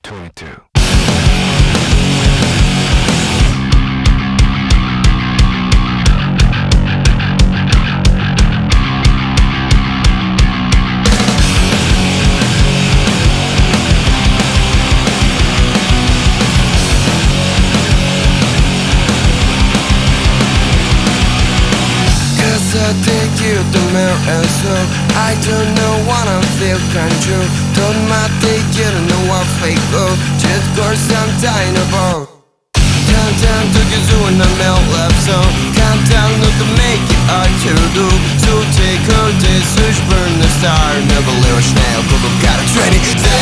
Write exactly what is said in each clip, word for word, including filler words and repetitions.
twenty-two. I take you to mirror so I don't know what I feel control Don't mind take you to know what fake go Just course I'm dying about Countdown to get you in the melt left zone Countdown look to make it hard to do So take her day search burn the star Never live a snail cause I've got a twenty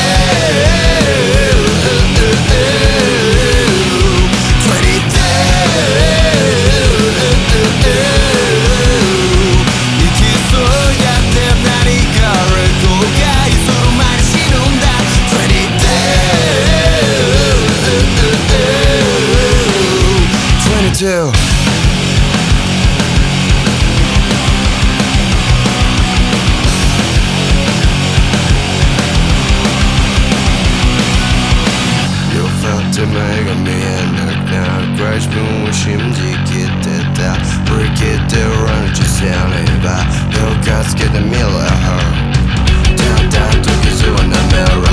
too. You felt to make me and now crash moon 심지기대다 불기대로는 주세요 봐. You can't get the middle of her Down down to kiss you in the mirror